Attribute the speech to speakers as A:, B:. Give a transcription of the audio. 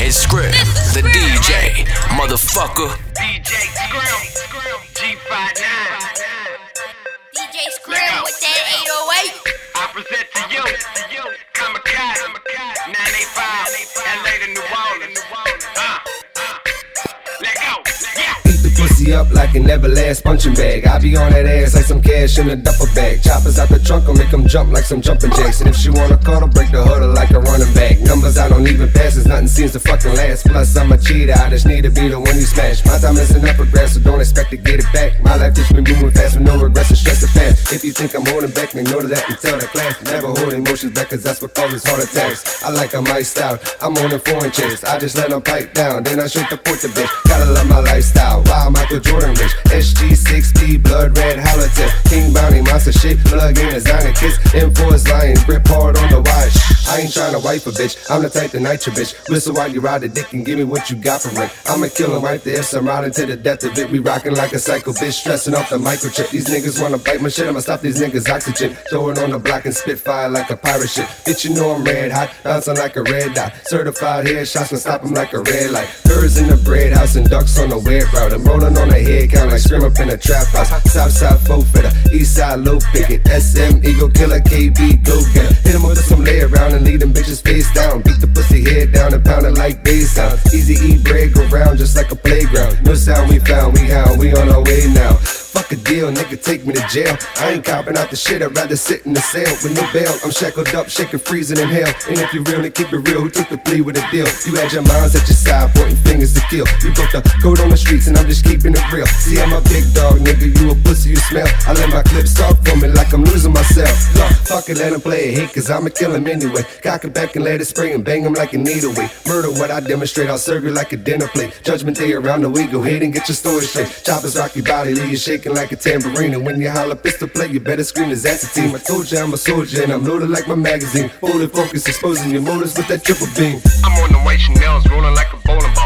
A: It's Script, the DJ, motherfucker.
B: DJ Scrim, G59.
C: DJ Scrim with that 808.
B: I present to you, Kamikaze, 985, LA to New Orleans. Let go, yeah.
D: Eat the pussy up like an everlast punching bag. I be on that ass like some cash in a duffel bag. Choppers out the trunk, I'll make them jump like some jumping jacks. And if she wanna call, I'll break the hood like a running back. Numbers I don't even pass, as nothing seems to fucking last. Plus I'm a cheater, I just need to be the one you smash. My time isn't up for grass, so don't expect to get it back. My life just been moving fast with no regrets and stress the past. If you think I'm holding back, then know that and tell the class. Never hold emotions back, cause that's what causes heart attacks. I like them iced out, I'm on a foreign chase. I just let them pipe down, then I shoot the port the bitch. Gotta love my lifestyle, wow, Michael Jordan rich. SG6P, blood red holotape. King Bounty, monster shit, plug in designer kiss. M4 is lying, grip hard on the wire. I ain't tryna wipe a bitch, I'm the type to night your bitch. Whistle while you ride the dick and give me what you got for it. I'ma kill him right there, so I'm riding to the death of it. We rockin' like a psycho bitch, stressing off the microchip. These niggas wanna bite my shit, I'ma stop these niggas oxygen. Throw it on the block and spit fire like a pirate shit. Bitch, you know I'm red hot, bouncing like a red dot. Certified headshots can stop them like a red light. Birds in the bread house and ducks on the weird route. I'm rolling on a head count like scream up in a trap house. Southside folk fitter, eastside low picket. SM, Eagle Killer, KB, go getter. Hit him up with some lay around and lead them bitches face down. Beat the pussy head down and pound it like bass sound. Easy eat bread, go round just like a playground. No sound we found, we hound, we on our way now. Fuck a deal, nigga, take me to jail. I ain't copping out the shit, I'd rather sit in the cell with no bail. I'm shackled up, shaking, freezing in hell. And if you real, then keep it real. Who took the plea with a deal? You had your minds at your side, pointing fingers to kill. You broke the code on the streets, and I'm just keeping it real. See, I'm a big dog, nigga, you a pussy, you smell. I let my clips talk for me like I'm losing myself. Look, fuck it, let him play it, hate, cause I'ma kill him anyway. Cock it back and let it spray and bang him like a needle weight. Murder what I demonstrate, I'll serve you like a dinner plate. Judgment day around the way, go ahead and get your story straight. Choppers rock your body, leave you shaking like a tambourine. And when you holler pistol play, you better scream as that's a team. I told you I'm a soldier and I'm loaded like my magazine. Full focus, exposing your motives with that triple beam.
B: I'm on the white Chanels, rolling like a bowling ball.